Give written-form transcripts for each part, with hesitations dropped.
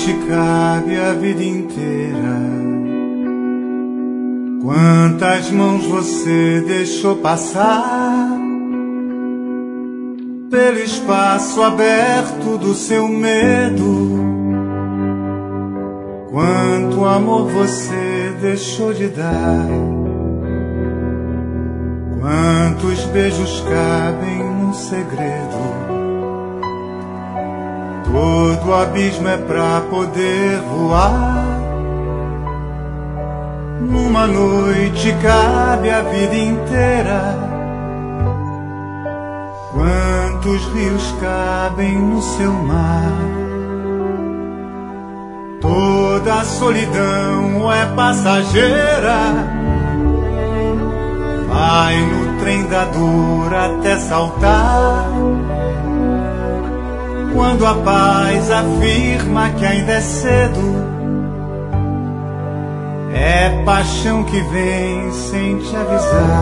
noite cabe a vida inteira. Quantas mãos você deixou passar pelo espaço aberto do seu medo? Quanto amor você deixou de dar? Quantos beijos cabem num segredo? Todo abismo é pra poder voar. Numa noite cabe a vida inteira. Quantos rios cabem no seu mar? Toda a solidão é passageira. Vai no trem da dor até saltar. Quando a paz afirma que ainda é cedo, é paixão que vem sem te avisar.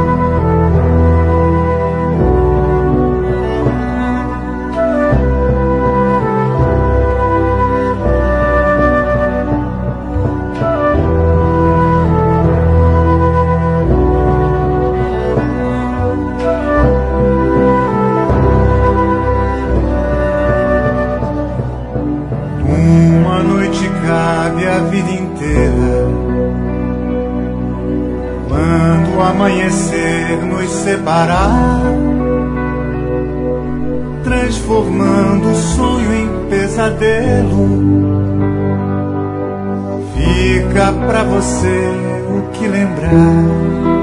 Uma noite cabe a vida inteira. Quando o amanhecer nos separar, transformando o sonho em pesadelo, fica pra você o que lembrar.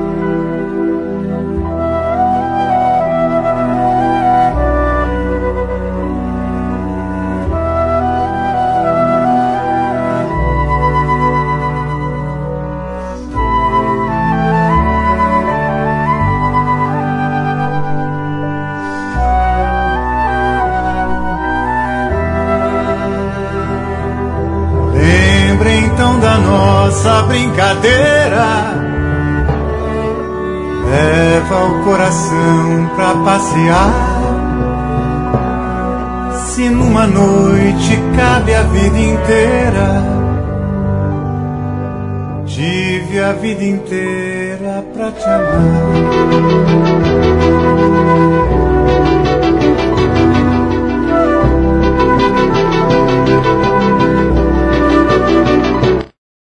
Então da nossa brincadeira, leva o coração pra passear. Se numa noite cabe a vida inteira, tive a vida inteira pra te amar.